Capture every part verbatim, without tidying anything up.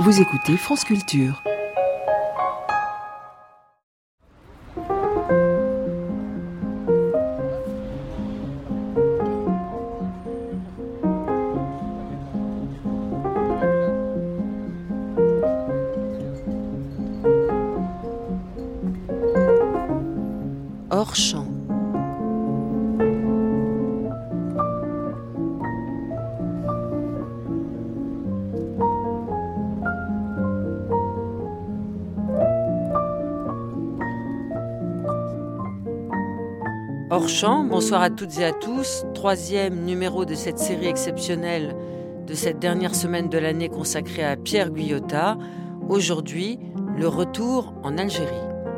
Vous écoutez France Culture. Hors champ. Hors champ, bonsoir à toutes et à tous. Troisième numéro de cette série exceptionnelle de cette dernière semaine de l'année consacrée à Pierre Guyota. Aujourd'hui, le retour en Algérie.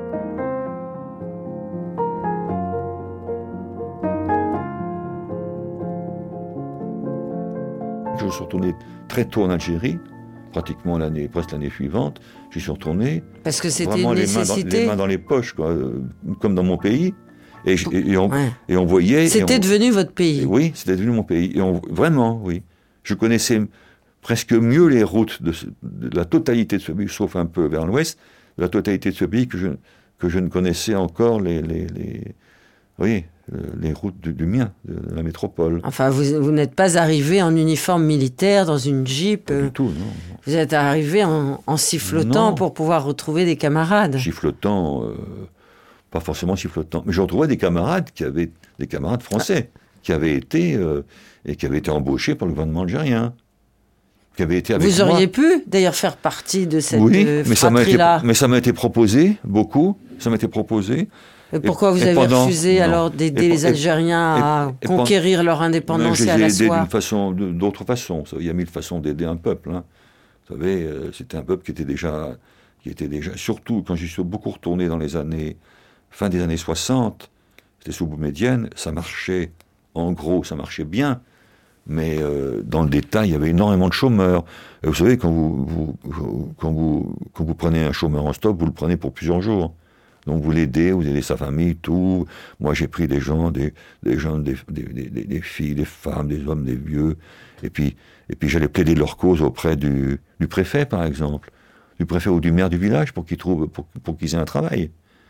Je suis retourné très tôt en Algérie, pratiquement l'année, presque l'année suivante. J'y suis retourné. Parce que c'était vraiment une les mains, nécessité. dans, les mains dans les poches, quoi, euh, comme dans mon pays. Et, et, et, on, ouais. et on voyait... C'était et on, devenu votre pays. et oui, c'était devenu mon pays. Et on, vraiment, oui. Je connaissais presque mieux les routes de, ce, de la totalité de ce pays, sauf un peu vers l'ouest, de la totalité de ce pays que je, que je ne connaissais encore les... les, les oui, les routes du, du mien, de la métropole. Enfin, vous, vous n'êtes pas arrivé en uniforme militaire, dans une Jeep. Pas euh, du tout, non. Vous êtes arrivé en, en sifflotant non. pour pouvoir retrouver des camarades. Sifflotant, euh, pas forcément sifflotant. Mais je retrouvais des camarades qui avaient, des camarades français, ah. qui avaient été, euh, et qui avaient été embauchés par le gouvernement algérien. Qui avaient été avec vous moi. auriez pu, d'ailleurs, faire partie de cette oui, euh, mais ça m'a été, fratrie-là. mais ça m'a été proposé, beaucoup. Ça m'a été proposé. Et pourquoi et, vous et avez pendant, refusé non. alors d'aider et, les Algériens et, à et, conquérir pendant, leur indépendance je et à les ai la aidés soie d'une façon, d'autres façons. Il y a mille façons d'aider un peuple. Hein. Vous savez, euh, c'était un peuple qui était déjà, qui était déjà, surtout quand j'y suis beaucoup retourné dans les années, fin des années soixante, c'était sous Boumedienne, ça marchait, en gros, ça marchait bien, mais euh, dans le détail, il y avait énormément de chômeurs. Et vous savez, quand vous, vous, vous, quand, vous, quand vous prenez un chômeur en stop, vous le prenez pour plusieurs jours. Donc vous l'aidez, vous aidez sa famille, tout. Moi j'ai pris des gens, des, des gens, des, des, des, des filles, des femmes, des hommes, des vieux. Et puis, et puis j'allais plaider leur cause auprès du, du préfet, par exemple, du préfet ou du maire du village pour qu'ils trouvent, pour, pour qu'ils aient un travail.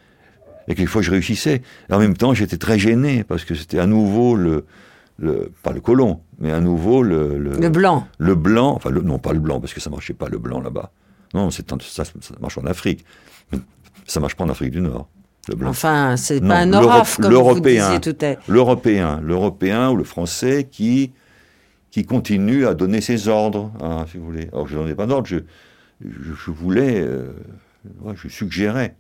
Et quelquefois je réussissais. Et en même temps j'étais très gêné parce que c'était à nouveau le, le pas le colon, mais à nouveau le le, le blanc. Le blanc, enfin le, non pas le blanc parce que ça marchait pas le blanc là-bas. Non, c'est ça, ça marche en Afrique. Ça marche pas en Afrique du Nord, le blanc. Enfin, c'est non, pas un oraf, comme vous disiez tout à l'heure. L'Européen, l'Européen ou le Français qui, qui continue à donner ses ordres, hein, si vous voulez. Alors, je ne donnais pas d'ordre, je, je, je voulais, euh, ouais, je suggérais.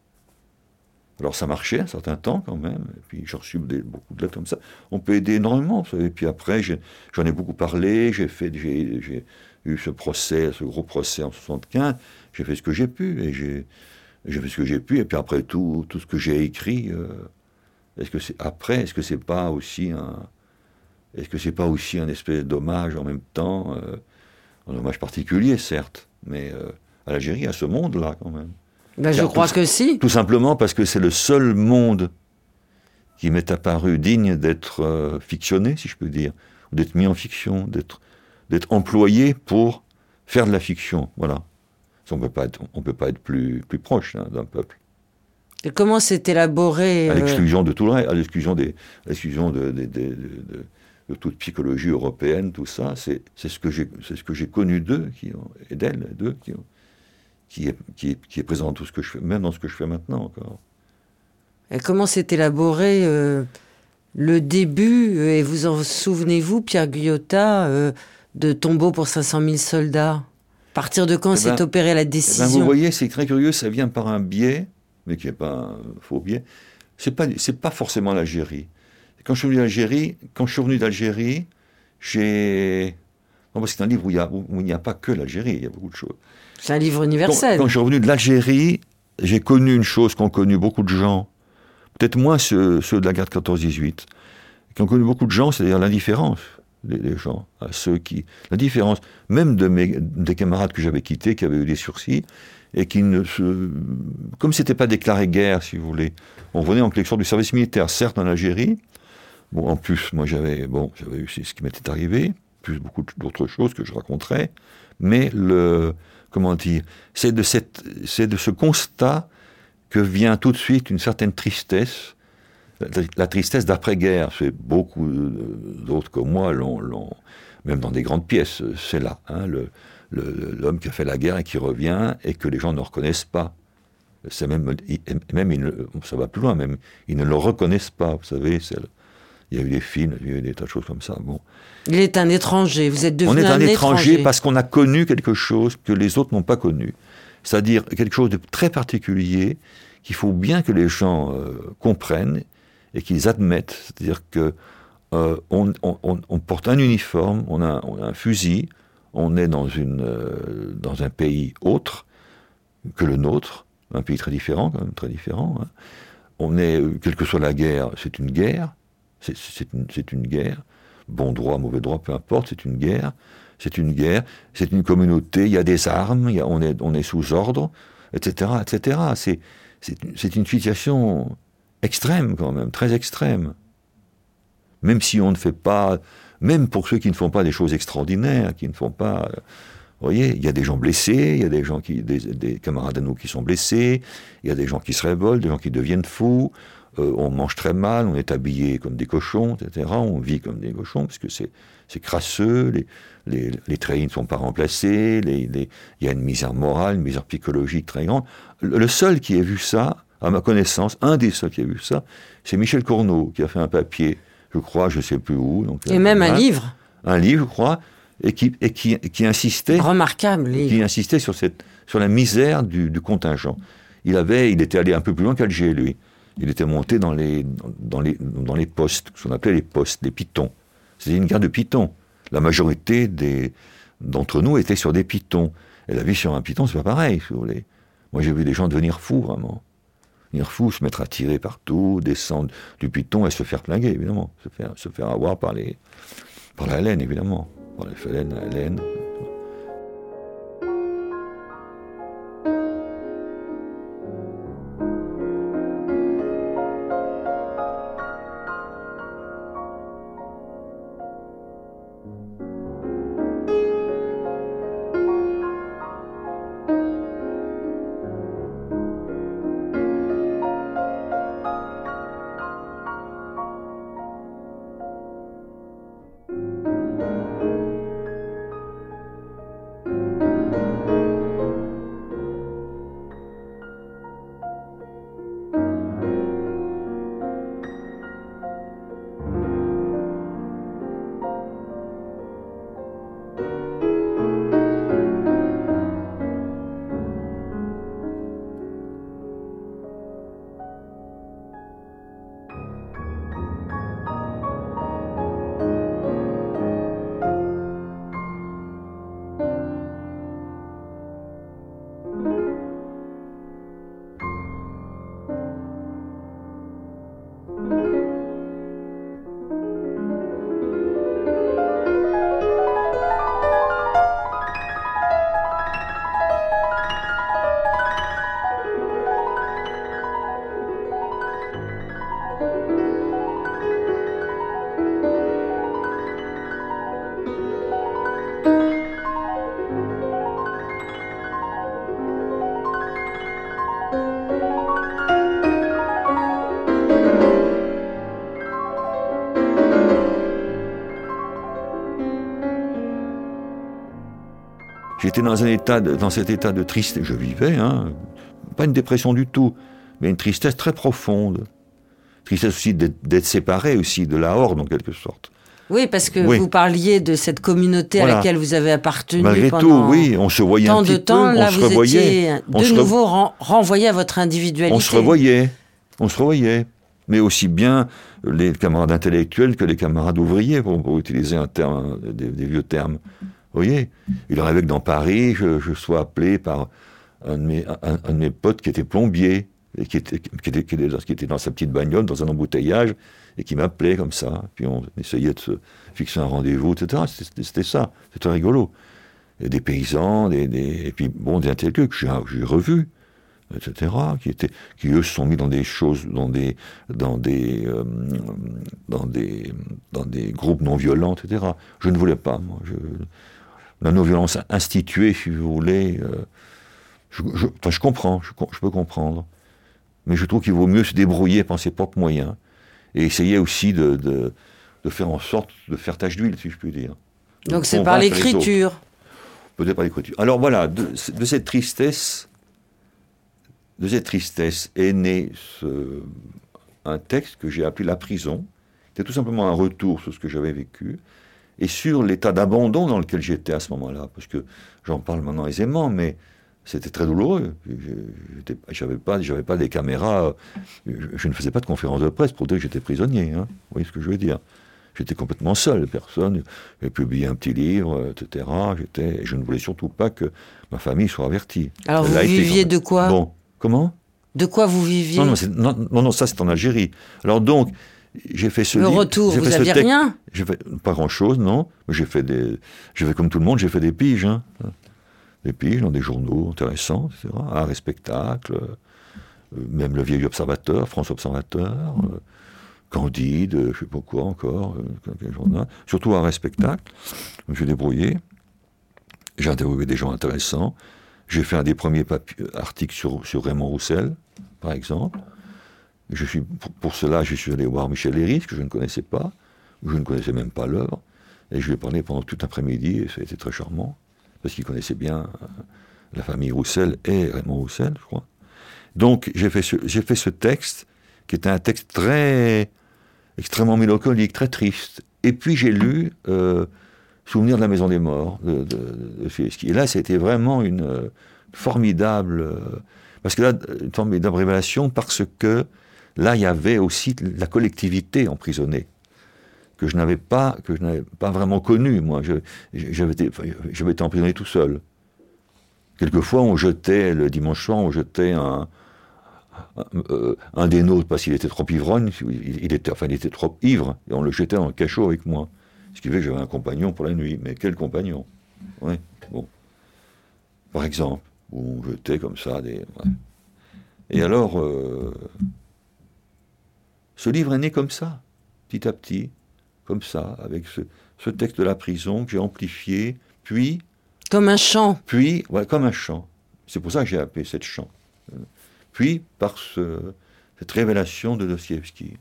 Alors, ça marchait un certain temps, quand même, et puis j'ai reçu des, beaucoup de lettres comme ça. On peut aider énormément, vous savez. Et puis après, j'ai, j'en ai beaucoup parlé, j'ai fait, j'ai, j'ai eu ce procès, ce gros procès en soixante-quinze, j'ai fait ce que j'ai pu, et j'ai... J'ai fait ce que j'ai pu, et puis après tout, tout ce que j'ai écrit, euh, est-ce que c'est après, est-ce que c'est pas aussi un, est-ce que c'est pas aussi un espèce d'hommage en même temps, euh, un hommage particulier certes, mais euh, à l'Algérie, à ce monde-là quand même. Ben, je crois tout, que si. Tout simplement parce que c'est le seul monde qui m'est apparu digne d'être euh, fictionné, si je peux dire, d'être mis en fiction, d'être, d'être employé pour faire de la fiction, voilà. On ne peut pas être plus, plus proche hein, d'un peuple. Et comment c'est élaboré euh... À l'exclusion de tout le reste, à l'exclusion, des, à l'exclusion de, de, de, de, de, de toute psychologie européenne, tout ça, c'est, c'est, ce, que j'ai, c'est ce que j'ai connu d'eux, qui ont, et d'elles, d'eux, qui, ont, qui, est, qui, est, qui est présent dans tout ce que je fais, même dans ce que je fais maintenant encore. Et comment c'est élaboré euh, le début, et vous en souvenez-vous, Pierre Guyota, euh, de Tombeau pour cinq cent mille soldats ? À partir de quand eh ben, s'est opérée la décision ? eh ben Vous voyez, c'est très curieux, ça vient par un biais, mais qui n'est pas un faux biais. C'est pas, c'est pas forcément l'Algérie. Quand je suis venu d'Algérie, quand je suis revenu d'Algérie, j'ai... Non, parce que c'est un livre où il, y a, où il n'y a pas que l'Algérie, il y a beaucoup de choses. C'est un livre universel. Quand, quand je suis revenu de l'Algérie, j'ai connu une chose qu'ont connu beaucoup de gens, peut-être moins ceux, ceux de la guerre de quatorze dix-huit, qui ont connu beaucoup de gens, c'est-à-dire l'indifférence. Les gens, à ceux qui... La différence, même de mes, des camarades que j'avais quittés, qui avaient eu des sursis, et qui ne se... Comme c'était pas déclaré guerre, si vous voulez, on revenait en quelque sorte du service militaire, certes en Algérie, bon, en plus, moi j'avais, bon, j'avais eu ce qui m'était arrivé, plus beaucoup d'autres choses que je raconterais, mais le, comment dire, c'est de, cette, c'est de ce constat que vient tout de suite une certaine tristesse, la, la tristesse d'après-guerre. C'est beaucoup d'autres comme moi, l'ont, l'ont, même dans des grandes pièces, c'est là, hein, le, le, l'homme qui a fait la guerre et qui revient et que les gens ne reconnaissent pas. C'est même, même il ne, ça va plus loin, même, ils ne le reconnaissent pas, vous savez, c'est le, il y a eu des films, il y a eu des tas de choses comme ça. Bon. Il est un étranger, vous êtes devenu un étranger. On est un étranger, étranger parce qu'on a connu quelque chose que les autres n'ont pas connu. C'est-à-dire quelque chose de très particulier qu'il faut bien que les gens euh, comprennent et qu'ils admettent. C'est-à-dire que euh, on, on, on porte un uniforme, on a, on a un fusil, on est dans, une, euh, dans un pays autre que le nôtre, un pays très différent, quand même très différent. Hein. On est, quelle que soit la guerre, c'est une guerre. C'est, c'est, une, c'est une guerre, bon droit, mauvais droit, peu importe, c'est une guerre, c'est une guerre, c'est une communauté, il y a des armes, il y a, on, est, on est sous ordre, et cetera, et cetera. C'est, c'est, c'est une situation extrême quand même, très extrême. Même si on ne fait pas, même pour ceux qui ne font pas des choses extraordinaires, qui ne font pas... Vous voyez, il y a des gens blessés, il y a des gens qui, des, des camarades à nous qui sont blessés, il y a des gens qui se révoltent, des gens qui deviennent fous. Euh, on mange très mal, on est habillé comme des cochons, et cetera. On vit comme des cochons, parce que c'est, c'est crasseux, les, les, les treillis ne sont pas remplacés, les, les, il y a une misère morale, une misère psychologique très grande. Le, le seul qui ait vu ça, à ma connaissance, un des seuls qui a vu ça, c'est Michel Cournot, qui a fait un papier, je crois, je ne sais plus où. Donc, et même un, un livre. Un livre, je crois, et qui, et qui, qui insistait... Remarquable livre. Qui insistait sur, cette, sur la misère du, du contingent. Il, avait, il était allé un peu plus loin qu'Alger, lui. Il était monté dans les, dans les, dans les postes, ce qu'on appelait les postes, les pitons. C'était une guerre de pitons. La majorité des, d'entre nous étaient sur des pitons. Et la vie sur un piton, c'est pas pareil, si vous voulez. Moi, j'ai vu des gens devenir fous, vraiment. Devenir fous, se mettre à tirer partout, descendre du piton et se faire flinguer, évidemment. Se faire, se faire avoir par, les, par la laine, évidemment. Par la laine, la laine. J'étais dans un état, de, dans cet état de tristesse, je vivais, hein, pas une dépression du tout, mais une tristesse très profonde. Tristesse aussi d'être, d'être séparé aussi de la horde en quelque sorte. Oui, parce que oui. vous parliez de cette communauté voilà. à laquelle vous avez appartenu Malgré pendant tout, oui, on se voyait tant un petit de temps. peu, Là, on se vous revoyait. étiez de on nouveau re... ren- renvoyé à votre individualité. On se revoyait, on se revoyait. Mais aussi bien les camarades intellectuels que les camarades ouvriers, pour, pour utiliser un terme, des, des vieux termes. Vous voyez, il arrivait que dans Paris, je, je sois appelé par un de, mes, un, un de mes potes qui était plombier, et qui était, qui, était, qui, était, qui était dans sa petite bagnole, dans un embouteillage, et qui m'appelait comme ça. Puis on essayait de se fixer un rendez-vous, et cetera. C'était, c'était ça, c'était rigolo. Et des paysans, des, des, et puis bon, des intellectuels que j'ai, j'ai revus, et cetera, qui, étaient, qui eux se sont mis dans des choses, dans des, dans des, euh, dans des, dans des groupes non violents, et cetera. Je ne voulais pas, moi. Je, la non-violence instituée, si vous voulez. Euh, je, je, enfin, je comprends, je, je peux comprendre. Mais je trouve qu'il vaut mieux se débrouiller par ses propres moyens et essayer aussi de, de, de faire en sorte de faire tache d'huile, si je puis dire. De Donc c'est par l'écriture. Peut-être par l'écriture. Alors voilà, de, de cette tristesse, de cette tristesse est né ce, un texte que j'ai appelé La prison. C'était tout simplement un retour sur ce que j'avais vécu et sur l'état d'abandon dans lequel j'étais à ce moment-là, parce que j'en parle maintenant aisément, mais c'était très douloureux. J'avais pas, j'avais pas des caméras, je ne faisais pas de conférence de presse pour dire que j'étais prisonnier. Hein. Vous voyez ce que je veux dire? J'étais complètement seul, personne. J'ai publié un petit livre, et cetera. J'étais, je ne voulais surtout pas que ma famille soit avertie. Alors vous viviez de quoi? Bon, comment? De quoi vous viviez? Non, non, non, non, non, ça c'est en Algérie. Alors donc, j'ai fait ce Le livre, retour, vous n'aviez rien? J'ai fait pas grand-chose, non. J'ai fait des, j'ai fait comme tout le monde, j'ai fait des piges, hein. Des piges dans des journaux intéressants, et cetera. Art et spectacle, euh, même le Vieil Observateur, France Observateur, euh, Candide, euh, je ne sais pas quoi encore, euh, journal, surtout Art et spectacle. Je me suis débrouillé. J'ai interviewé des gens intéressants. J'ai fait un des premiers papiers, articles sur, sur Raymond Roussel, par exemple. Je suis, pour, pour cela, je suis allé voir Michel Léris, que je ne connaissais pas, ou je ne connaissais même pas l'œuvre, et je lui ai parlé pendant tout l'après-midi, et ça a été très charmant, parce qu'il connaissait bien euh, la famille Roussel et Raymond Roussel, je crois. Donc, j'ai fait ce, j'ai fait ce texte, qui était un texte très, extrêmement mélancolique, très triste. Et puis, j'ai lu euh, Souvenir de la Maison des Morts, de, de, de Fieschi. Et là, c'était vraiment une euh, formidable... Euh, parce que là, une formidable révélation, parce que là, il y avait aussi la collectivité emprisonnée, que je n'avais pas, que je n'avais pas vraiment connue, moi. Je, j'avais, été, j'avais été emprisonné tout seul. Quelquefois, on jetait, le dimanche soir, on jetait un, un, euh, un des nôtres, parce qu'il était trop ivrogne, il, il, était, enfin, il était trop ivre, et on le jetait dans le cachot avec moi. Ce qui fait que j'avais un compagnon pour la nuit. Mais quel compagnon? Oui, bon. Par exemple, où on jetait comme ça des... Ouais. Et alors, euh, ce livre est né comme ça, petit à petit, comme ça, avec ce, ce texte de la prison que j'ai amplifié, puis... Comme un chant. Puis, ouais, comme un chant. C'est pour ça que j'ai appelé cette chant. Puis, par ce, cette révélation de Dostoïevski.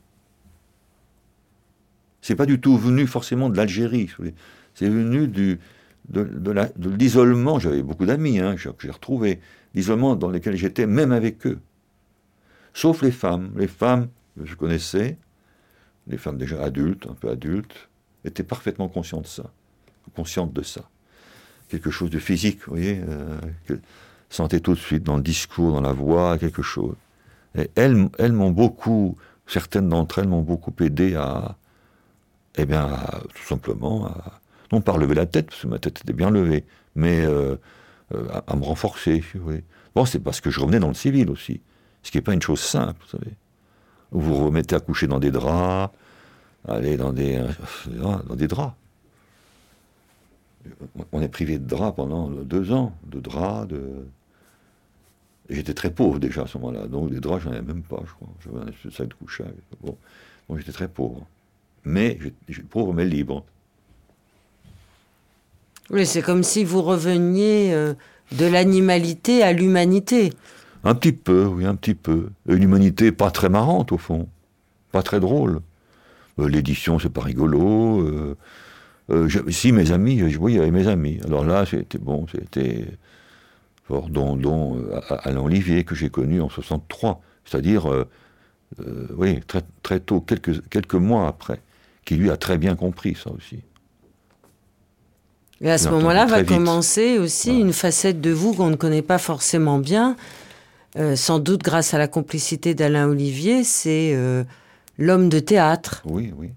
C'est pas du tout venu forcément de l'Algérie. C'est venu du, de, de, la, de l'isolement. J'avais beaucoup d'amis hein, que j'ai retrouvés. L'isolement dans lequel j'étais, même avec eux. Sauf les femmes. Les femmes que je connaissais, les femmes déjà adultes, un peu adultes, étaient parfaitement conscientes de ça. Conscientes de ça. Quelque chose de physique, vous voyez, euh, que, sentait tout de suite dans le discours, dans la voix, quelque chose. Et elles, elles m'ont beaucoup, certaines d'entre elles m'ont beaucoup aidé à, eh bien, à, tout simplement, à, non pas lever la tête, parce que ma tête était bien levée, mais euh, à, à me renforcer, si vous voulez. Bon, c'est parce que je revenais dans le civil aussi, ce qui n'est pas une chose simple, vous savez. Vous vous remettez à coucher dans des draps, aller dans des, dans des draps. On est privé de draps pendant deux ans, de draps, de... Et j'étais très pauvre déjà à ce moment-là, donc des draps, j'en avais même pas, je crois. J'avais un espèce de sac de couchage. Bon. Donc j'étais très pauvre. Mais, j'étais pauvre mais libre. Oui, c'est comme si vous reveniez euh, de l'animalité à l'humanité. Un petit peu, oui, un petit peu. Une humanité pas très marrante, au fond. Pas très drôle. Euh, l'édition, c'est pas rigolo. Euh, euh, je, si, mes amis, je, oui, il y avait mes amis. Alors là, c'était bon, c'était... Fort, dont, dont euh, Alain Olivier, que j'ai connu en soixante-trois. C'est-à-dire, euh, euh, oui, très, très tôt, quelques, quelques mois après, qui lui a très bien compris ça aussi. Et à ce moment-là va commencer aussi voilà. Une facette de vous qu'on ne connaît pas forcément bien, euh, sans doute grâce à la complicité d'Alain Olivier, c'est euh, l'homme de théâtre. Oui, oui.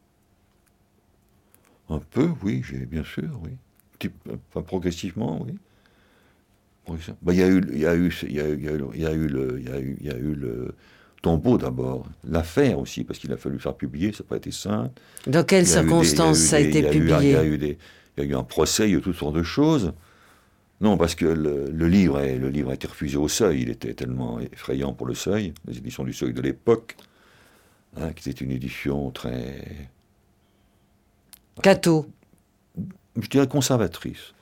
Un peu, oui, j'ai, bien sûr, oui. Petit, enfin, progressivement, oui. Il y a eu, il y a eu, il y a eu, il y a eu le, il y a eu, il y a eu le tombeau d'abord, l'affaire aussi, parce qu'il a fallu faire publier, ça n'a pas été simple. Dans quelles circonstances ça a été publié? Il y a eu des, il y a eu un procès, il y a eu toutes sortes de choses. Non, parce que le, le livre, est, le livre a été refusé au Seuil, il était tellement effrayant pour le Seuil, les éditions du Seuil de l'époque, hein, qui était une édition très... Catho. Je dirais conservatrice.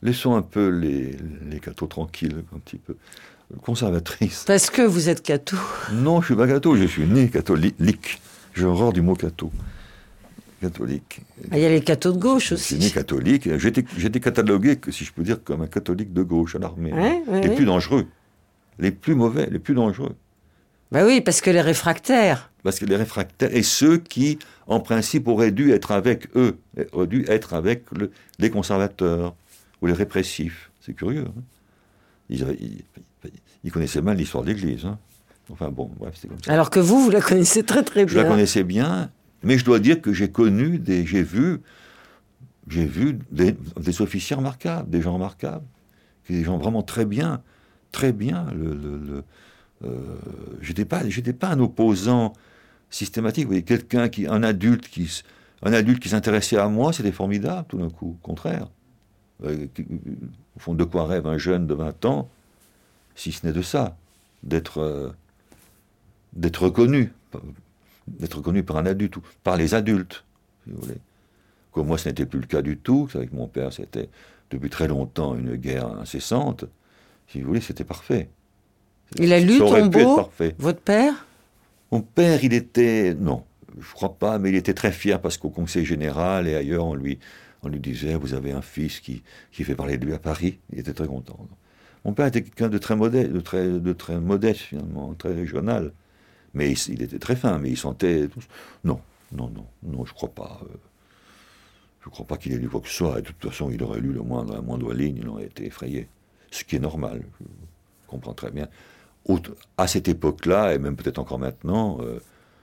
laissons un peu les, les cathos tranquilles, un petit peu conservatrices. Parce que vous êtes catho. Non, je suis pas catho, je suis né catholique. J'ai horreur du mot catho. Catholique. Ah, il y a les cathos de gauche je aussi. Je suis né catholique. J'étais, j'étais catalogué, si je peux dire, comme un catholique de gauche à l'armée. Ouais, ouais, les ouais. plus dangereux, les plus mauvais, les plus dangereux. Ben oui, parce que les réfractaires. Parce que les réfractaires, et ceux qui, en principe, auraient dû être avec eux, auraient dû être avec le, les conservateurs ou les répressifs. C'est curieux. Hein, ils, ils, ils connaissaient mal l'histoire de l'Église. Hein. Enfin bon, bref, c'est comme ça. Alors que vous, vous la connaissez très très bien. Je la connaissais bien, mais je dois dire que j'ai connu, des, j'ai vu, j'ai vu des, des officiers remarquables, des gens remarquables, des gens vraiment très bien, très bien. Le, le, le, euh, j'étais pas, j'étais pas un opposant systématique. Vous voyez, quelqu'un qui, un adulte qui, un adulte qui s'intéressait à moi, c'était formidable tout d'un coup. Au contraire. Euh, au fond, de quoi rêve un jeune de vingt ans, si ce n'est de ça, d'être, euh, d'être reconnu, d'être reconnu par un adulte, ou par les adultes, si vous voulez. Comme moi, ce n'était plus le cas du tout. Avec mon père, c'était depuis très longtemps une guerre incessante. Si vous voulez, c'était parfait. Il a lu Tombeau, votre père ? Mon père, il était... Non, je ne crois pas, mais il était très fier parce qu'au Conseil général et ailleurs, on lui, on lui disait « Vous avez un fils qui, qui fait parler de lui à Paris ». Il était très content. Mon père était quelqu'un de très modeste, de très, de très modeste finalement, très régional. Mais il, il était très fin, mais il sentait... Tout... Non, non, non, non, je ne crois pas. Euh, je ne crois pas qu'il ait lu quoi que ce soit. Et de toute façon, il aurait lu le moindre, la moindre ligne, il aurait été effrayé. Ce qui est normal, je comprends très bien. À cette époque-là, et même peut-être encore maintenant, euh,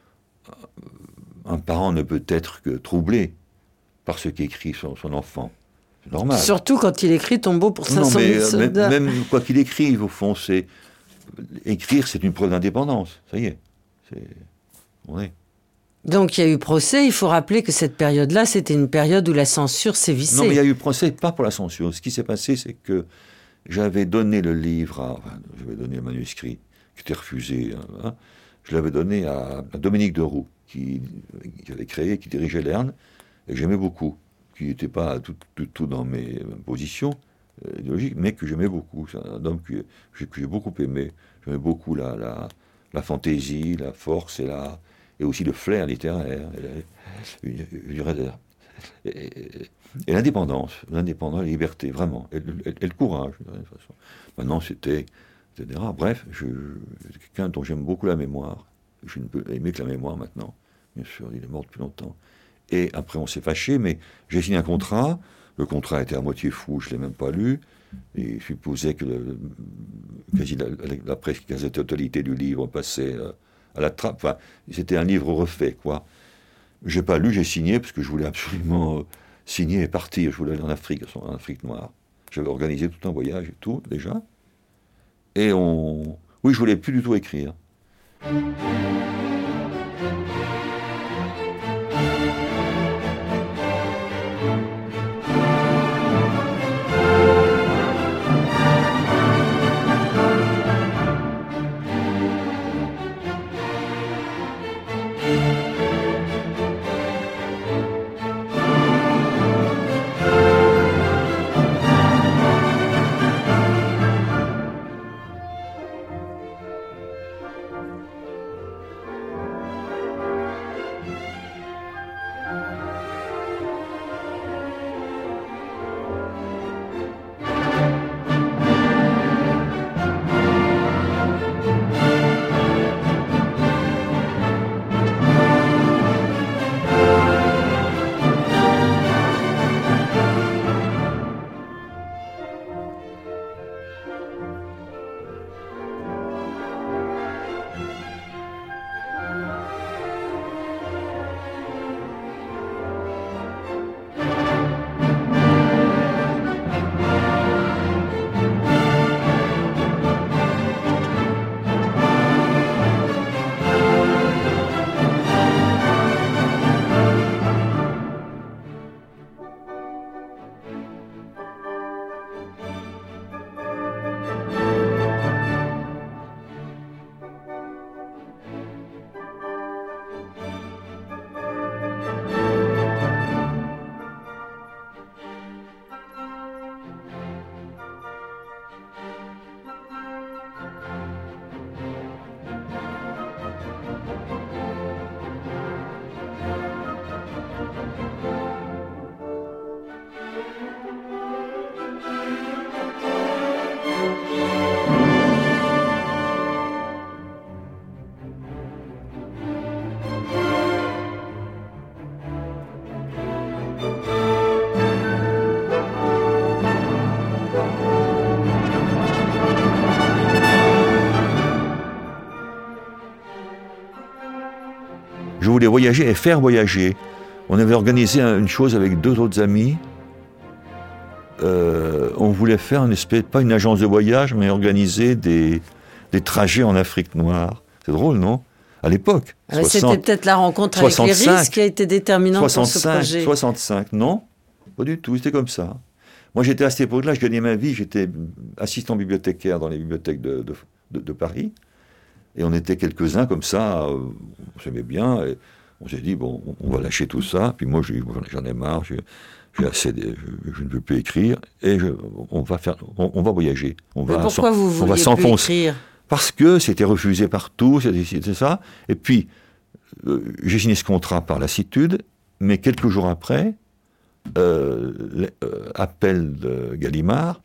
un parent ne peut être que troublé par ce qu'écrit son, son enfant. C'est normal. Surtout quand il écrit Tombeau pour cinq cent mille soldats. Même, même quoi qu'il écrive, au fond, c'est... Écrire, c'est une preuve d'indépendance. Ça y est. C'est... On est. Donc il y a eu procès. Il faut rappeler que cette période-là, c'était une période où la censure sévissait. Non, mais il y a eu procès, pas pour la censure. Ce qui s'est passé, c'est que j'avais donné le livre à... Enfin, j'avais donné le manuscrit, qui était refusé. Hein, je l'avais donné à, à Dominique Deroux, qui, qui avait créé, qui dirigeait l'E R N, et que j'aimais beaucoup, qui n'était pas tout, tout, tout dans mes positions euh, idéologiques, mais que j'aimais beaucoup. C'est un homme que, que j'ai beaucoup aimé. J'aimais beaucoup la, la, la fantaisie, la force et, la, et aussi le flair littéraire. Et, la, et, et, et l'indépendance, l'indépendance, la liberté, vraiment, et, et, et le courage, de toute façon. Maintenant, c'était, et cetera. Bref, je, c'est quelqu'un dont j'aime beaucoup la mémoire. Je ne peux aimer que la mémoire maintenant. Bien sûr, il est mort depuis longtemps. Et après, on s'est fâché, mais j'ai signé un contrat. Le contrat était à moitié fou, je ne l'ai même pas lu. Et je supposais que le, quasi la, la, la presque quasi-totalité du livre passait euh, à la trappe. Enfin, c'était un livre refait, quoi. Je n'ai pas lu, j'ai signé, parce que je voulais absolument euh, signer et partir. Je voulais aller en Afrique, en Afrique noire. J'avais organisé tout un voyage et tout, déjà. Et on... Oui, je voulais plus du tout écrire. voulais voyager et faire voyager. On avait organisé une chose avec deux autres amis. Euh, on voulait faire une espèce, pas une agence de voyage, mais organiser des, des trajets en Afrique noire. C'est drôle, non? À l'époque. soixante, c'était peut-être la rencontre soixante-cinq, avec l'Iris qui a été déterminante soixante-cinq, pour ce projet. soixante-cinq, non, pas du tout, c'était comme ça. Moi, j'étais à cette époque-là, je gagnais ma vie, j'étais assistant bibliothécaire dans les bibliothèques de, de, de, de Paris. Et on était quelques-uns comme ça, euh, on s'aimait bien, et on s'est dit, bon, on va lâcher tout ça. Puis moi, j'ai, j'en ai marre, j'ai, j'ai assez de, je, je ne veux plus écrire, et je, on, va faire, on, on va voyager. On Mais va pourquoi vous vouliez on va plus s'enfoncer. écrire? Parce que c'était refusé partout, c'était, c'était ça. Et puis, euh, j'ai signé ce contrat par lassitude, mais quelques jours après, euh, euh, appel de Gallimard,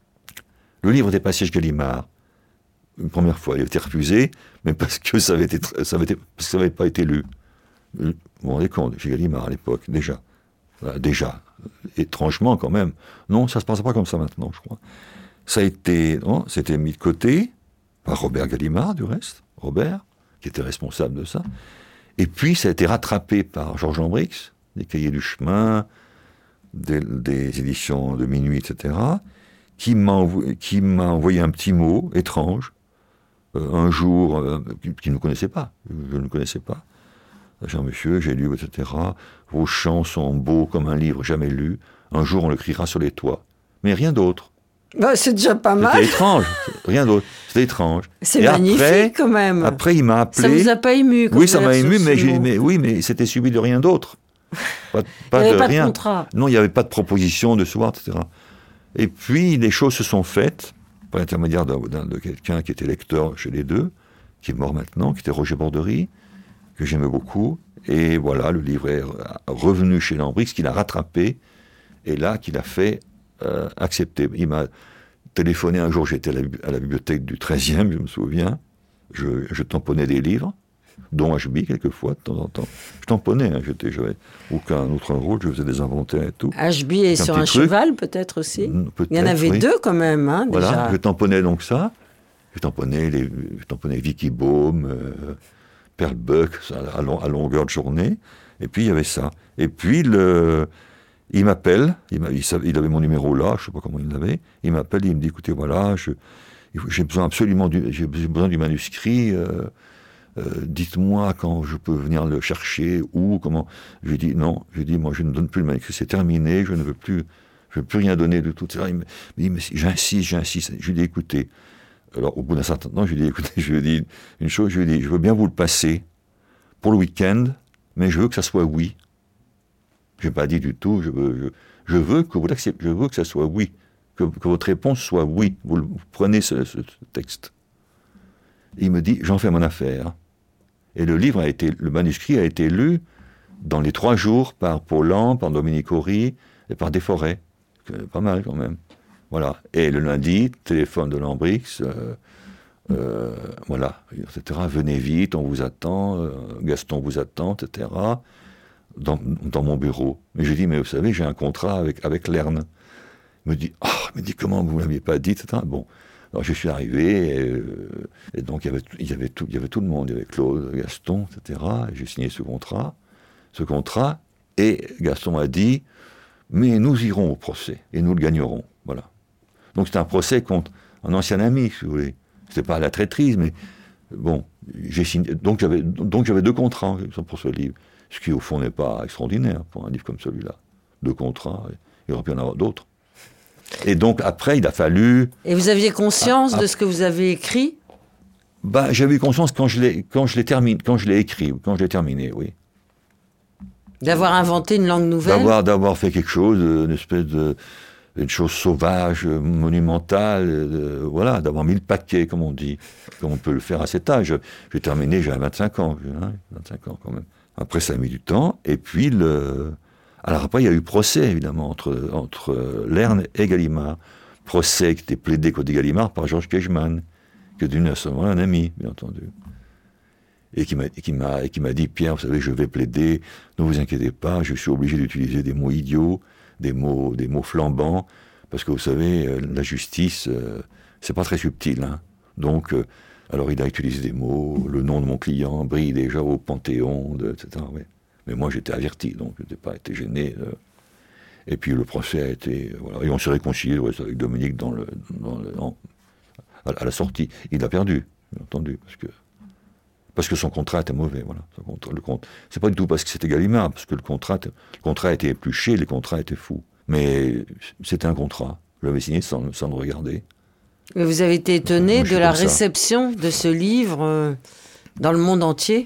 le livre était passé chez Gallimard. Une première fois, il a été refusé, mais parce que ça avait été, ça avait été, parce que ça n'avait pas été lu. Vous vous rendez compte, chez Gallimard à l'époque, déjà. Voilà, déjà. Étrangement, quand même. Non, ça ne se passe pas comme ça maintenant, je crois. Ça a été, non, c'était mis de côté par Robert Gallimard, du reste. Robert, qui était responsable de ça. Et puis, ça a été rattrapé par Georges Lambrix, des Cahiers du chemin, des, des éditions de Minuit, et cetera, qui m'a, envo- qui m'a envoyé un petit mot étrange, euh, un jour, euh, qu'il ne connaissait pas. Je ne connaissais pas. Cher monsieur, j'ai lu, et cetera. Vos chants sont beaux comme un livre jamais lu. Un jour, on le criera sur les toits. Mais rien d'autre. Bah, c'est déjà pas mal. C'était étrange. Rien d'autre. C'était étrange. C'est Et magnifique, après, quand même. Après, il m'a appelé. Ça vous a pas ému quand Oui, vous ça avez m'a reçu ému, ce mais, j'ai, mot mais oui, mais c'était suivi de rien d'autre. Pas, pas il n'y avait de pas rien. de contrat. Non, il n'y avait pas de proposition de se voir, et cetera. Et puis, les choses se sont faites par l'intermédiaire d'un, d'un, de quelqu'un qui était lecteur chez les deux, qui est mort maintenant, qui était Roger Borderie, que j'aimais beaucoup. Et voilà, le livre est revenu chez Lambrix, qu'il a rattrapé, et là, qu'il a fait euh, accepter. Il m'a téléphoné un jour, j'étais à la, à la bibliothèque du treizième, je me souviens, je, je tamponnais des livres, dont H B quelquefois, de temps en temps. Je tamponnais, hein, j'étais, j'avais aucun autre rôle, je faisais des inventaires et tout. H B est sur un truc. Cheval, peut-être aussi peut-être, Il y en avait oui. deux quand même, hein, voilà, déjà. Je tamponnais donc ça, je tamponnais, les, je tamponnais Vicky Baume, euh, Perle Buck, à, à longueur de journée, et puis il y avait ça. Et puis, le, il m'appelle, il, m'a, il, savait, il avait mon numéro là, je ne sais pas comment il l'avait, il m'appelle, il me dit, écoutez, voilà, je, j'ai besoin absolument du, j'ai besoin du manuscrit, euh, euh, dites-moi quand je peux venir le chercher, où, comment. Je lui ai dit, non, je lui ai dit, moi je ne donne plus le manuscrit, c'est terminé, je ne veux plus, je veux plus rien donner de tout ça. Il me dit, mais j'insiste, j'insiste. Je lui ai dit, écoutez, alors au bout d'un certain temps, je lui ai dit, écoutez, je lui ai dit une chose, je lui ai dit, je veux bien vous le passer pour le week-end, mais je veux que ça soit oui. Je n'ai pas dit du tout, je veux, je, je veux que vous l'acceptez, je veux que ça soit oui, que, que votre réponse soit oui. Vous, vous prenez ce, ce, ce texte. Et il me dit, j'en fais mon affaire. Et le livre a été, le manuscrit a été lu dans les trois jours par Paulan, par Dominique Horry et par Desforêts. Pas mal quand même. Voilà. Et le lundi, téléphone de Lambrix, euh, euh, voilà, et cetera. Venez vite, on vous attend, euh, Gaston vous attend, et cetera. Dans, dans mon bureau. Mais j'ai dit, mais vous savez, j'ai un contrat avec, avec Lerne. Il me dit, oh, il me dit, comment vous ne l'aviez pas dit, et cetera. Bon, alors je suis arrivé, et, euh, et donc il y, avait, il, y avait tout, il y avait tout le monde, il y avait Claude, Gaston, et cetera. Et j'ai signé ce contrat, ce contrat, et Gaston a dit, mais nous irons au procès, et nous le gagnerons. Voilà. Donc c'était un procès contre un ancien ami, si vous voulez. C'était pas à la traîtrise, mais bon, j'ai signé. Donc j'avais, donc j'avais deux contrats pour ce livre, ce qui au fond n'est pas extraordinaire pour un livre comme celui-là. Deux contrats, il aurait pu y en avoir d'autres. Et donc après, il a fallu. Et vous aviez conscience ah, ah, de ce que vous avez écrit ? Bah, j'avais eu conscience quand je l'ai, quand je l'ai terminé, quand je l'ai écrit, quand je l'ai terminé, oui. D'avoir inventé une langue nouvelle ? D'avoir, d'avoir fait quelque chose, une espèce de. Une chose sauvage, monumentale, euh, voilà, d'avoir mis le paquet, comme on dit, comme on peut le faire à cet âge. J'ai terminé, j'avais vingt-cinq ans, hein, vingt-cinq ans quand même. Après, ça a mis du temps, et puis, le... alors après, il y a eu procès, évidemment, entre, entre Lerne et Gallimard. Procès qui était plaidé côté Gallimard par Georges Kejman, qui est devenu à ce moment-là un ami, bien entendu. Et qui m'a, et qui m'a, et qui m'a dit, Pierre, vous savez, je vais plaider, ne vous inquiétez pas, je suis obligé d'utiliser des mots idiots, des mots, des mots flambants, parce que vous savez, la justice, euh, c'est pas très subtil. Hein. Donc, euh, Alors il a utilisé des mots, le nom de mon client brille déjà au Panthéon, de, et cetera. Oui. Mais moi j'étais averti, donc je n'ai pas été gêné. Euh. Et puis le procès a été... Voilà. Et on s'est réconcilié ouais, avec Dominique dans le, dans le, en, à, à la sortie. Il a perdu, bien entendu, parce que, parce que son contrat était mauvais. Voilà. Son contrat, le compte, c'est pas du tout parce que c'était Gallimard, parce que le contrat, le contrat était épluché, les contrats étaient fous. Mais c'était un contrat. Je l'avais signé sans, sans le regarder. Mais vous avez été étonné enfin, de la réception de ce livre euh, dans le monde entier?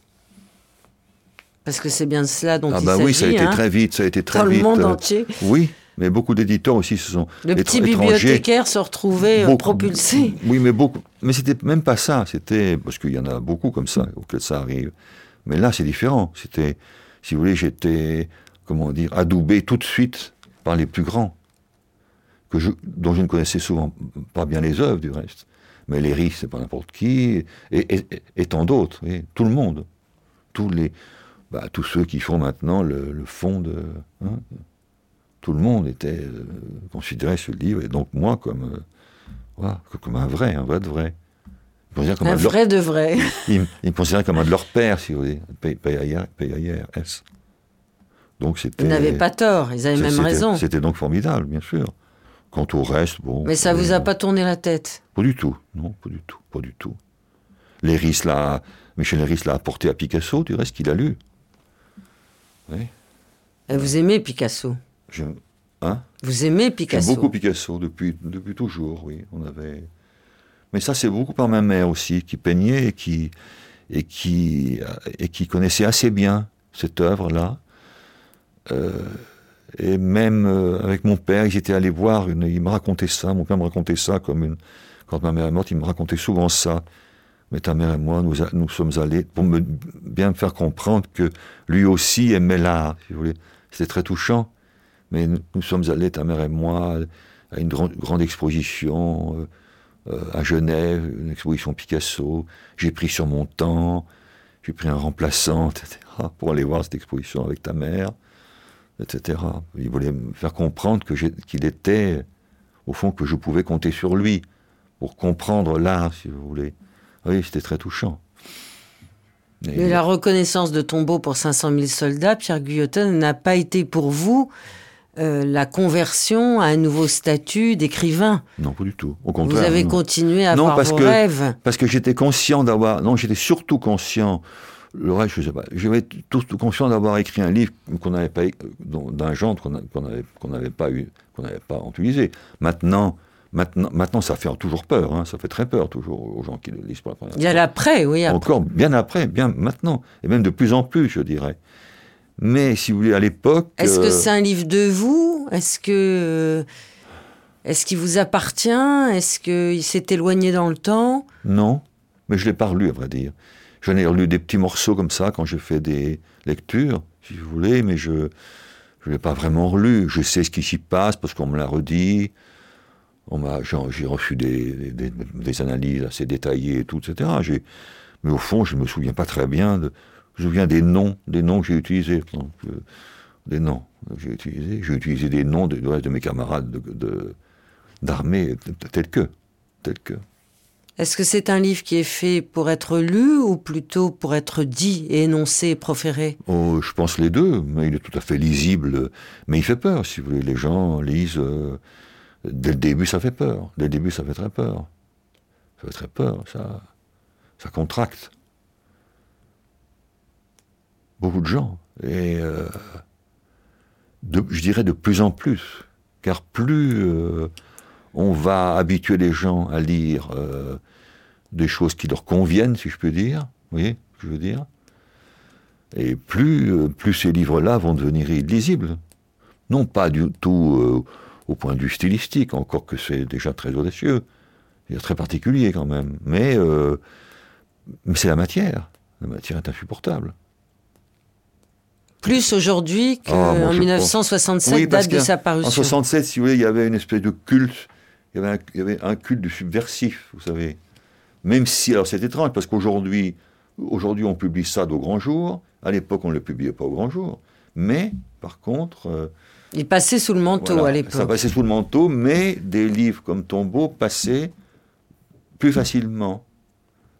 Parce que c'est bien de cela dont ah il bah s'agit. Oui, ça a été hein, très vite, ça a été très dans vite. Dans le monde euh, entier. Oui, mais beaucoup d'éditeurs aussi se sont... Le petit étrangers, bibliothécaire se retrouvait beaucoup, propulsé. Oui, mais beaucoup. Mais c'était même pas ça. C'était parce qu'il y en a beaucoup comme ça auxquels ça arrive. Mais là, c'est différent. C'était, si vous voulez, j'étais, comment dire, adoubé tout de suite par les plus grands, que je, dont je ne connaissais souvent pas bien les œuvres du reste. Mais Léry, c'est pas n'importe qui, et, et, et tant d'autres. Oui, tout le monde, tous les, bah, tous ceux qui font maintenant le, le fond de. Hein, tout le monde était euh, considéré ce livre, et donc moi comme, euh, voilà, comme un vrai, un vrai de vrai. Comme un, un vrai leur... de vrai. Ils il me considéraient comme un de leurs pères, si vous voulez, P A R S. Donc c'était. Ils n'avaient pas tort, ils avaient même raison. C'était donc formidable, bien sûr. Quant au reste, bon. Mais ça vous a pas tourné la tête? Pas du tout, non, pas du tout, pas du tout. Léris l'a, Michel Léris l'a apporté à Picasso, du reste qu'il a lu. Oui. Et vous aimez Picasso? Je, hein Vous aimez Picasso? J'aime beaucoup Picasso, depuis, depuis toujours, oui. On avait... Mais ça, c'est beaucoup par ma mère aussi, qui peignait et qui, et qui, et qui connaissait assez bien cette œuvre-là. Euh, et même euh, avec mon père, ils étaient allés voir, une, il me racontait ça, mon père me racontait ça comme une... Quand ma mère est morte, il me racontait souvent ça. Mais ta mère et moi, nous, a, nous sommes allés, pour me, bien me faire comprendre que lui aussi aimait l'art, si vous voulez. C'était très touchant. Mais nous, nous sommes allés, ta mère et moi, à une grande, grande exposition euh, euh, à Genève, une exposition Picasso. J'ai pris sur mon temps, j'ai pris un remplaçant, et cetera, pour aller voir cette exposition avec ta mère, et cetera. Il voulait me faire comprendre que j'ai, qu'il était, au fond, que je pouvais compter sur lui pour comprendre l'art, si vous voulez. Oui, c'était très touchant. Et Mais la reconnaissance de tombeau pour cinq cent mille soldats, Pierre Guyotat, n'a pas été pour vous euh, la conversion à un nouveau statut d'écrivain? Non, pas du tout. Au contraire. Vous avez non. continué à non, avoir vos que, rêves? Parce que j'étais conscient d'avoir... Non, j'étais surtout conscient... Le reste, je ne sais pas. J'étais tout, tout conscient d'avoir écrit un livre qu'on n'avait pas... d'un genre qu'on n'avait qu'on n'avait pas eu, qu'on n'avait pas utilisé. Maintenant... Maintenant, maintenant, ça fait toujours peur, hein, ça fait très peur toujours aux gens qui le lisent pour la première fois. Il y a l'après, oui. Après. Encore bien après, bien maintenant, et même de plus en plus, je dirais. Mais si vous voulez, à l'époque... Est-ce euh... que c'est un livre de vous? Est-ce que... Est-ce qu'il vous appartient? Est-ce qu'il s'est éloigné dans le temps? Non, mais je ne l'ai pas relu, à vrai dire. J'en ai relu des petits morceaux comme ça quand je fais des lectures, si vous voulez, mais je ne l'ai pas vraiment relu. Je sais ce qui s'y passe parce qu'on me l'a redit. On m'a, j'ai, j'ai reçu des, des, des analyses assez détaillées et tout, et cetera. J'ai, mais au fond, je ne me souviens pas très bien. De, je me souviens des noms, des noms que j'ai utilisés. Donc, euh, des noms que j'ai utilisés. J'ai utilisé des noms de, de reste de mes camarades de, de, d'armée, tels que, tels que. Est-ce que c'est un livre qui est fait pour être lu ou plutôt pour être dit et énoncé et proféré? Oh, je pense les deux, mais il est tout à fait lisible. Mais il fait peur, si vous voulez. Les gens lisent... Euh, Dès le début, ça fait peur. Dès le début, ça fait très peur. Ça fait très peur. Ça, ça contracte. Beaucoup de gens. Et euh, de, je dirais de plus en plus. Car plus euh, on va habituer les gens à lire euh, des choses qui leur conviennent, si je peux dire. Vous voyez ce que je veux dire? Et plus, euh, plus ces livres-là vont devenir illisibles. Non pas du tout... Euh, au point de vue stylistique, encore que c'est déjà très audacieux, c'est très particulier quand même, mais, euh, mais c'est la matière, la matière est insupportable. Plus aujourd'hui qu'en oh, dix-neuf cent soixante-sept, oui, date de sa parution. En soixante-sept, si vous voulez, il y avait une espèce de culte, il y avait un, il y avait un culte du subversif, vous savez. Même si, alors c'est étrange, parce qu'aujourd'hui, aujourd'hui on publie ça au grand jour, à l'époque on ne le publiait pas au grand jour, mais par contre... Euh, Il passait sous le manteau voilà, à l'époque. Ça passait sous le manteau, mais des livres comme Tombeau passaient plus facilement.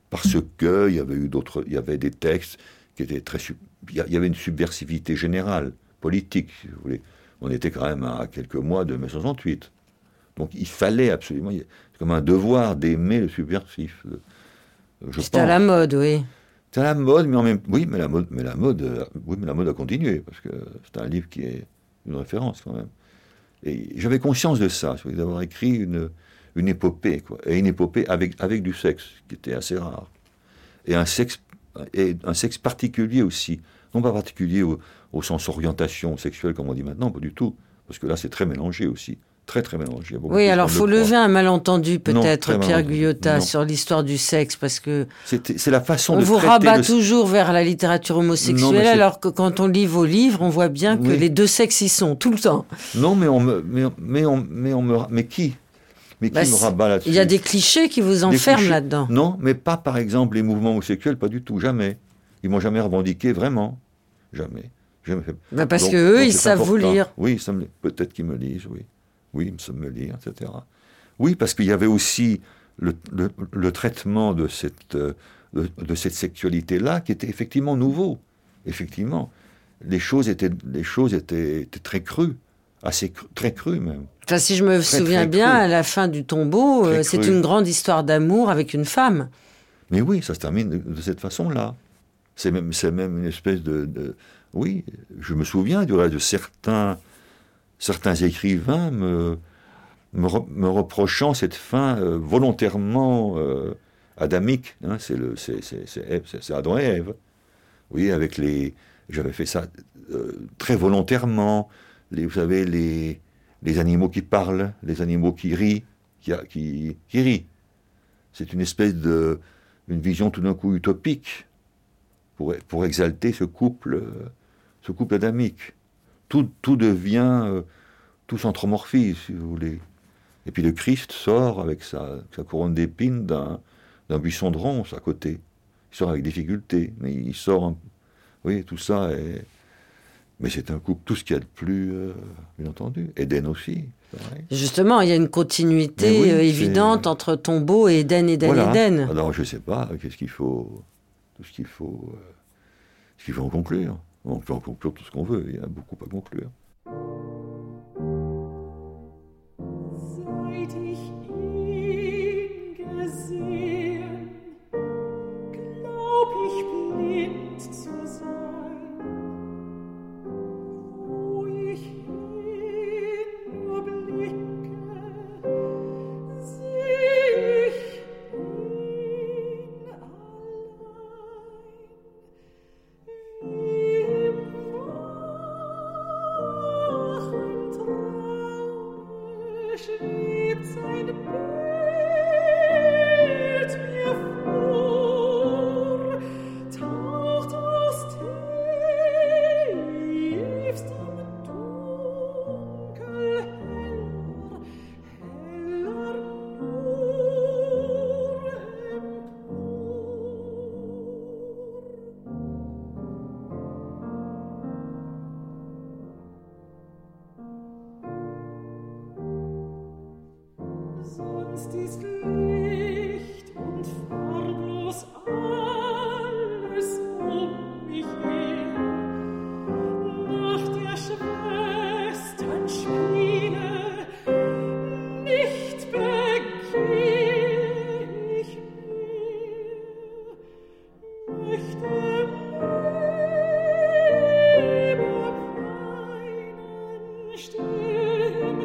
parce qu'il y avait eu d'autres, il y avait des textes qui étaient très, il y avait une subversivité générale, politique, si vous voulez. On était quand même à quelques mois de mai soixante-huit. Donc il fallait absolument, c'est comme un devoir d'aimer le subversif. C'était à la mode, oui. C'est à la mode, mais en même oui, mais la mode, mais la mode, oui, mais la mode a continué parce que c'est un livre qui est une référence quand même. Et j'avais conscience de ça, d'avoir écrit une une épopée, quoi, et une épopée avec avec du sexe, qui était assez rare, et un sexe et un sexe particulier aussi, non pas particulier au, au sens orientation sexuelle comme on dit maintenant, pas du tout, parce que là c'est très mélangé aussi. Très, très mélangé. Oui, alors il faut lever un malentendu, peut-être, non, Pierre Guyotat, sur l'histoire du sexe, parce que c'est, c'est la façon on de vous rabat le... toujours vers la littérature homosexuelle, non, alors que quand on lit vos livres, on voit bien que oui. les deux sexes y sont, tout le temps. Non, mais on me... Mais, mais, on, mais, on me, mais qui Mais qui bah, me rabat là-dessus? Il y a des clichés qui vous enferment clichés. là-dedans. Non, mais pas, par exemple, les mouvements homosexuels, pas du tout, jamais. Ils m'ont jamais revendiqué, vraiment. Jamais. jamais fait... bah parce qu'eux, ils savent important. vous lire. Oui, ça me... peut-être qu'ils me lisent, oui. Oui, il me lire, et cetera. Oui, parce qu'il y avait aussi le, le, le traitement de cette, de, de cette sexualité-là qui était effectivement nouveau. Effectivement, les choses étaient, les choses étaient, étaient très crues, assez cru, très crues même. Enfin, si je me très, souviens très bien, cru. à la fin du Tombeau, euh, c'est cru. une grande histoire d'amour avec une femme. Mais oui, ça se termine de, de cette façon-là. C'est même, c'est même une espèce de, de... Oui, je me souviens du reste de certains... Certains écrivains me, me, re, me reprochant cette fin euh, volontairement euh, adamique. Hein, c'est, le, c'est, c'est, c'est, c'est Adam et Ève. Oui, avec les... J'avais fait ça euh, très volontairement. Les, vous savez, les, les animaux qui parlent, les animaux qui rient, qui, qui, qui rient. C'est une espèce de... une vision tout d'un coup utopique pour, pour exalter ce couple, ce couple adamique. Tout, tout devient, euh, tout s'anthropomorphise, si vous voulez. Et puis le Christ sort avec sa, sa couronne d'épines d'un, d'un buisson de ronces à côté. Il sort avec difficulté, mais il sort... Un... Oui, tout ça est... Mais c'est un couple, tout ce qu'il y a de plus, euh, bien entendu. Éden aussi, pareil. Justement, il y a une continuité oui, euh, évidente c'est... entre Tombeau et Éden, Éden, voilà. Éden. Alors, je ne sais pas, qu'est-ce qu'il faut... Tout ce qu'il faut... Euh, ce qu'il faut en conclure. On peut en conclure tout ce qu'on veut, il y a beaucoup à conclure. Seit ich ihn gesehen, glaub ich blind zu sein. Wo ich hin nur blicke, seh ich ihn allein. Schwebt sein Bild mir vor, taucht aus tiefstem Dunkel heller, heller nur Sonst ist Licht und farblos alles um mich her. Nach der Schwestern Spiele nicht begehr ich mehr, möchte lieber weinen still im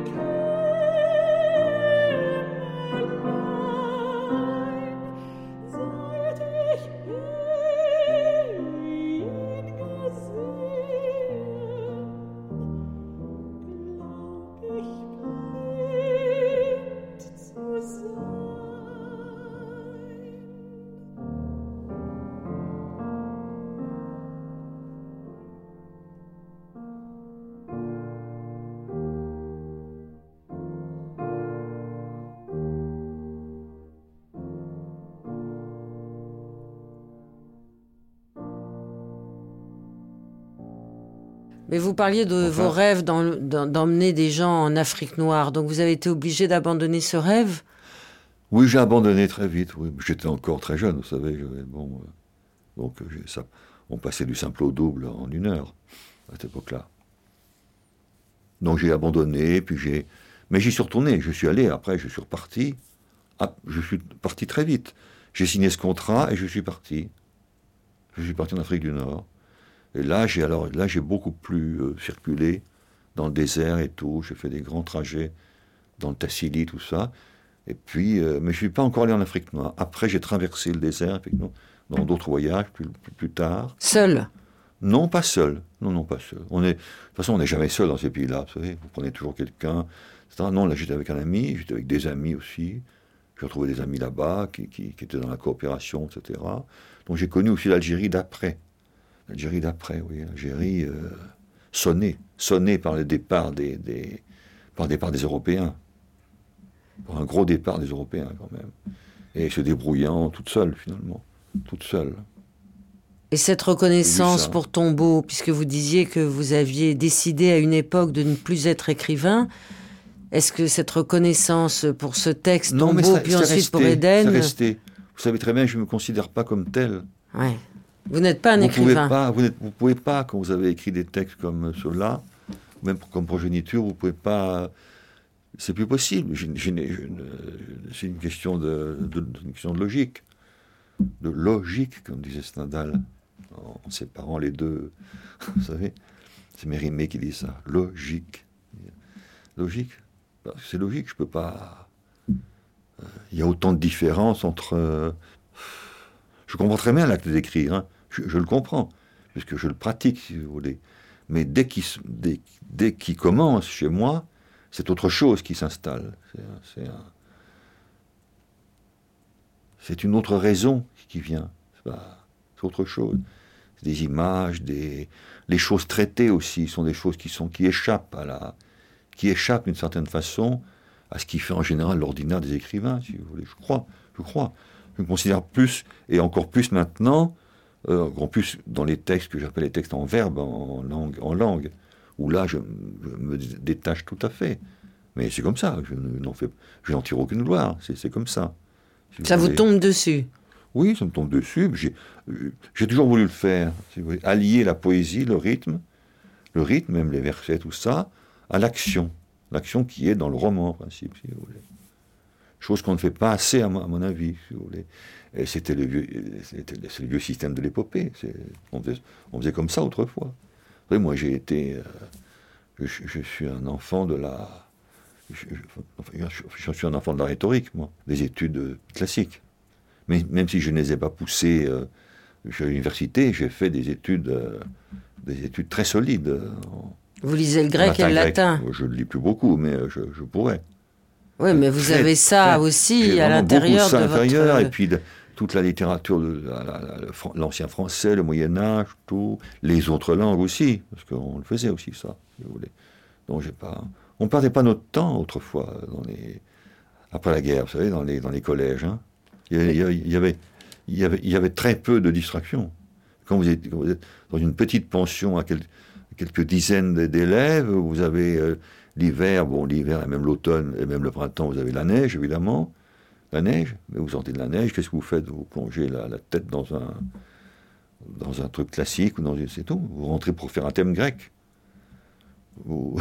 Mais vous parliez de enfin, vos rêves d'emmener des gens en Afrique noire. Donc vous avez été obligé d'abandonner ce rêve ? Oui, j'ai abandonné très vite. Oui. J'étais encore très jeune, vous savez. Je, bon, euh, donc, j'ai, ça, on passait du simple au double en une heure, à cette époque-là. Donc, j'ai abandonné, puis j'ai... Mais j'y suis retourné. Je suis allé, après, je suis reparti. Ah, je suis parti très vite. J'ai signé ce contrat et je suis parti. Je suis parti en Afrique du Nord. Et là, j'ai, alors, là, j'ai beaucoup plus euh, circulé dans le désert et tout. J'ai fait des grands trajets dans le Tassili, tout ça. Et puis, euh, mais je ne suis pas encore allé en Afrique noire. Après, j'ai traversé le désert, effectivement, dans d'autres voyages, plus, plus, plus tard. Seul? Non, pas seul. Non, non, pas seul. On est, de toute façon, on n'est jamais seul dans ces pays-là, vous savez. Vous prenez toujours quelqu'un, et cetera. Non, là, j'étais avec un ami, j'étais avec des amis aussi. J'ai retrouvé des amis là-bas qui, qui, qui étaient dans la coopération, et cetera. Donc, j'ai connu aussi l'Algérie d'après. L'Algérie d'après, oui. L'Algérie euh, sonnée, sonnée par le départ des, des, par le départ des Européens. Pour un gros départ des Européens, quand même. Et se débrouillant toute seule, finalement. Toute seule. Et cette reconnaissance pour Tombeau, puisque vous disiez que vous aviez décidé à une époque de ne plus être écrivain, est-ce que cette reconnaissance pour ce texte, non, Tombeau, ça, puis ensuite resté, pour Éden... c'est resté. Vous savez très bien que je ne me considère pas comme tel. Ouais. Vous n'êtes pas un vous écrivain. Pouvez pas, vous ne pouvez pas, quand vous avez écrit des textes comme ceux-là, même comme Progéniture, vous ne pouvez pas... C'est plus possible. Je, je, je, c'est une question de, de, une question de logique. De logique, comme disait Stendhal, en séparant les deux. Vous savez, c'est Mérimée qui dit ça. Logique. Logique. C'est logique, je peux pas... Il y a autant de différences entre... Euh... Je comprends très bien l'acte d'écrire, hein. je, je le comprends, puisque je le pratique, si vous voulez. Mais dès qu'il, dès, dès qu'il commence chez moi, c'est autre chose qui s'installe. C'est, c'est, un... c'est une autre raison qui vient. C'est, pas... c'est autre chose. C'est des images, des... les choses traitées aussi sont des choses qui, sont... qui échappent à la... qui échappent d'une certaine façon à ce qui fait en général l'ordinaire des écrivains, si vous voulez. Je crois, je crois. Je me considère plus, et encore plus maintenant, euh, encore plus dans les textes que j'appelle les textes en verbe, en langue, en langue où là, je, je me détache tout à fait. Mais c'est comme ça, je n'en fais, je n'en tire aucune gloire, c'est, c'est comme ça. Si ça vous, vous tombe dessus? Oui, ça me tombe dessus. J'ai, j'ai toujours voulu le faire, si vous voulez, allier la poésie, le rythme, le rythme, même les versets, tout ça, à l'action. L'action qui est dans le roman, en principe, si vous voulez. Chose qu'on ne fait pas assez, à mon, à mon avis, si vous voulez. Et c'était le vieux, c'était, c'est le vieux système de l'épopée. C'est, on, faisait, on faisait comme ça autrefois. Vous voyez, moi, j'ai été... Euh, je, je suis un enfant de la... Je, je, je suis un enfant de la rhétorique, moi, des études classiques. Mais même si je ne les ai pas poussées euh, à l'université, j'ai fait des études, euh, des études très solides. Euh, en, Vous lisez le grec et le grec. latin? Je ne le lis plus beaucoup, mais je, je pourrais. Oui, mais vous très, avez ça très, aussi à l'intérieur de votre... l'intérieur, et puis de, toute la littérature, de, la, la, la, l'ancien français, le Moyen-Âge, tout, les autres langues aussi, parce qu'on le faisait aussi, ça, si vous voulez. Donc, j'ai pas... On ne perdait pas notre temps, autrefois, dans les... après la guerre, vous savez, dans les, dans les collèges. Hein. Il, y avait, il, y avait, il, y avait, il y avait très peu de distractions. Quand vous êtes, quand vous êtes dans une petite pension à, quel, à quelques dizaines d'élèves, vous avez... Euh, l'hiver, bon, l'hiver et même l'automne et même le printemps, vous avez la neige, évidemment. La neige, mais vous sortez de la neige, qu'est-ce que vous faites? Vous plongez la, la tête dans un, dans un truc classique, ou dans, c'est tout. Vous rentrez pour faire un thème grec. Vous,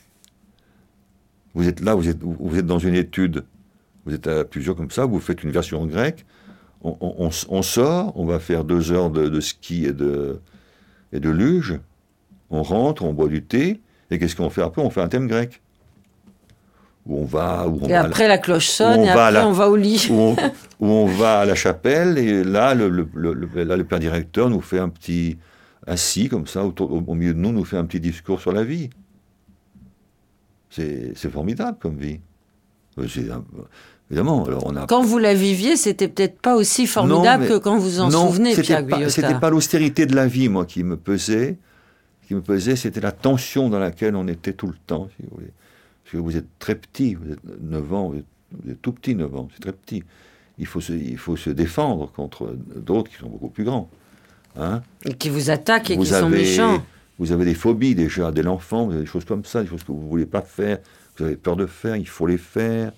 vous êtes là, vous êtes, vous êtes dans une étude, vous êtes à plusieurs comme ça, vous faites une version grecque, on, on, on sort, on va faire deux heures de, de ski et de, et de luge, on rentre, on boit du thé, et qu'est-ce qu'on fait après? On fait un thème grec. Où on va, où on et va après la, la cloche sonne, et après la, on va au lit. Où on, où on va à la chapelle, et là le, le, le, le, là, le père directeur nous fait un petit... assis, comme ça, autour, au, au milieu de nous, nous fait un petit discours sur la vie. C'est, c'est formidable comme vie. C'est un, évidemment, alors on a... Quand vous la viviez, c'était peut-être pas aussi formidable non, mais, que quand vous en non, souvenez, Pierre pas, Guyotat. C'était pas l'austérité de la vie, moi, qui me pesait. qui me pesait, c'était la tension dans laquelle on était tout le temps, si vous voulez. Parce que vous êtes très petit, vous êtes neuf ans, vous êtes, vous êtes tout petit, neuf ans, c'est très petit. Il faut se, il faut se défendre contre d'autres qui sont beaucoup plus grands. Hein, et qui vous attaquent et vous qui avez, sont méchants. Vous avez des phobies déjà, dès l'enfant, vous avez des choses comme ça, des choses que vous ne voulez pas faire, que vous avez peur de faire, il faut les faire.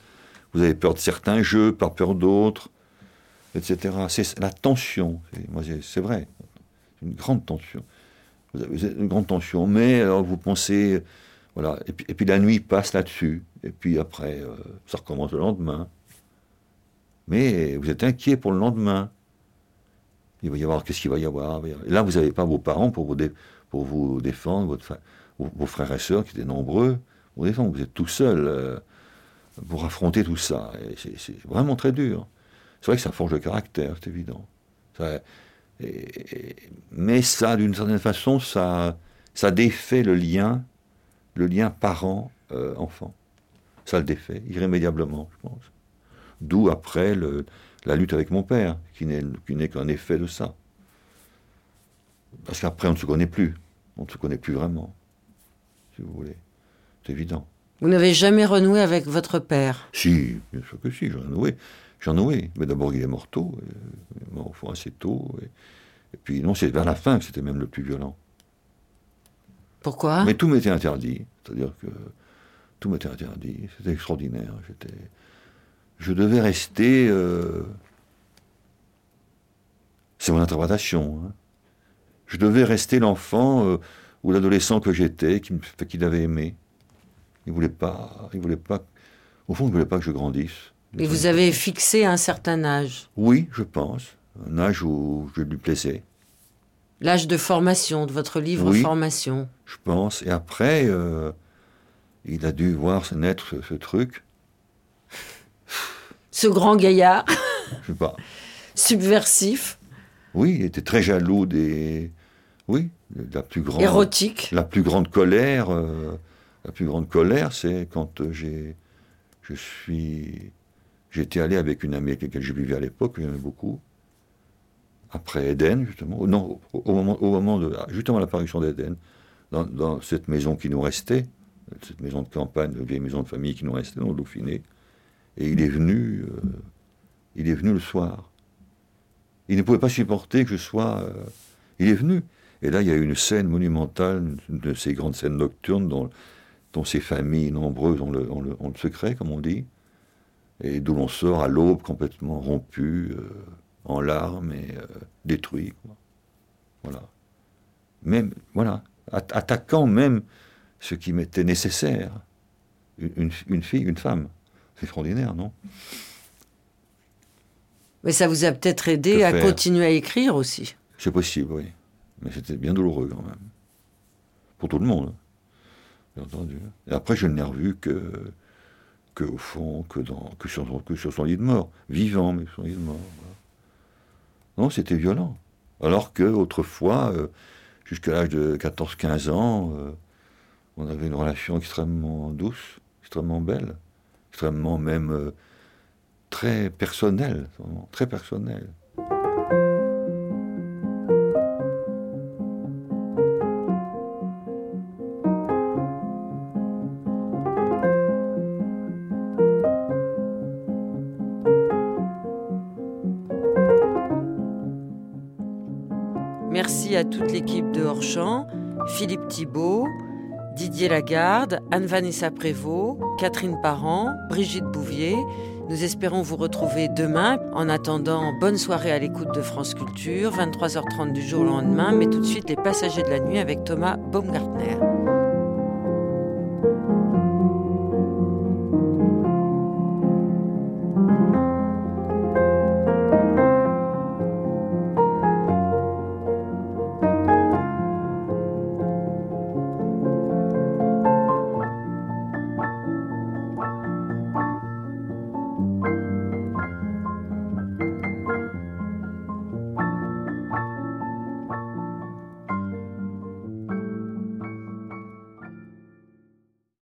Vous avez peur de certains jeux, pas peur d'autres, et cetera. C'est la tension. C'est, moi, c'est, c'est vrai. Une grande tension. Vous avez une grande tension. Mais alors vous pensez... Voilà. Et puis, et puis la nuit passe là-dessus. Et puis après, euh, ça recommence le lendemain. Mais vous êtes inquiet pour le lendemain. Il va y avoir... Qu'est-ce qu'il va y avoir? Et là, vous n'avez pas vos parents pour vous, dé, pour vous défendre, votre fa... vos, vos frères et sœurs qui étaient nombreux. Pour vous défendre. Vous êtes tout seul... Euh, pour affronter tout ça. Et c'est, c'est vraiment très dur. C'est vrai que ça forge le caractère, c'est évident. Ça, et, et, mais ça, d'une certaine façon, ça, ça défait le lien, le lien parent-enfant. Euh, ça le défait, irrémédiablement, je pense. D'où, après, le, la lutte avec mon père, qui n'est, qui n'est qu'un effet de ça. Parce qu'après, on ne se connaît plus. On ne se connaît plus vraiment, si vous voulez. C'est évident. Vous n'avez jamais renoué avec votre père? Si, bien sûr que si, j'en ai noué. J'en ai noué. Mais d'abord, il est mort tôt. Il est mort assez tôt. Et, et puis, non, c'est vers la fin que c'était même le plus violent. Pourquoi? Mais tout m'était interdit. C'est-à-dire que tout m'était interdit. C'était extraordinaire. J'étais... Je devais rester... Euh... C'est mon interprétation. Hein. Je devais rester l'enfant euh, ou l'adolescent que j'étais, qui, qui l'avait aimé. Il voulait pas, il voulait pas, au fond, il voulait pas que je grandisse. Et vous avez fixé un certain âge? Oui, je pense. Un âge où je lui plaisais. L'âge de formation, de votre livre oui, Formation. Je pense. Et après, euh, il a dû voir naître ce, ce truc. Ce grand gaillard. Je sais pas. Subversif. Oui, il était très jaloux des... Oui, la plus grande... Érotique. La plus grande colère... Euh, La plus grande colère, c'est quand j'ai, je suis, j'étais allé avec une amie avec laquelle je vivais à l'époque, que j'aimais beaucoup, après Éden, justement, non, au, au moment, au moment de, justement à l'apparition d'Éden, dans, dans cette maison qui nous restait, cette maison de campagne, une vieille maison de famille qui nous restait dans le Dauphiné, et il est venu, euh, il est venu le soir. Il ne pouvait pas supporter que je sois, euh, il est venu. Et là, il y a eu une scène monumentale, une de ces grandes scènes nocturnes dont dont ces familles nombreuses ont le, ont le, ont le secret, comme on dit, et d'où l'on sort à l'aube complètement rompu, euh, en larmes et euh, détruit. Quoi. Voilà. Même, voilà, attaquant même ce qui m'était nécessaire. Une, une fille, une femme. C'est extraordinaire, non? Mais ça vous a peut-être aidé à continuer à écrire aussi. C'est possible, oui. Mais c'était bien douloureux quand même. Pour tout le monde. Bien entendu. Et après, je ne l'ai revu que, que au fond, que, dans, que, sur, que sur son lit de mort. Vivant, mais sur son lit de mort. Voilà. Non, c'était violent. Alors qu'autrefois, euh, jusqu'à l'âge de quatorze quinze ans, euh, on avait une relation extrêmement douce, extrêmement belle, extrêmement même euh, très personnelle, très personnelle. Merci à toute l'équipe de Hors-Champ, Philippe Thibault, Didier Lagarde, Anne-Vanessa Prévost, Catherine Parent, Brigitte Bouvier. Nous espérons vous retrouver demain. En attendant, bonne soirée à l'écoute de France Culture, vingt-trois heures trente du jour au lendemain, mais tout de suite les Passagers de la nuit avec Thomas Baumgartner.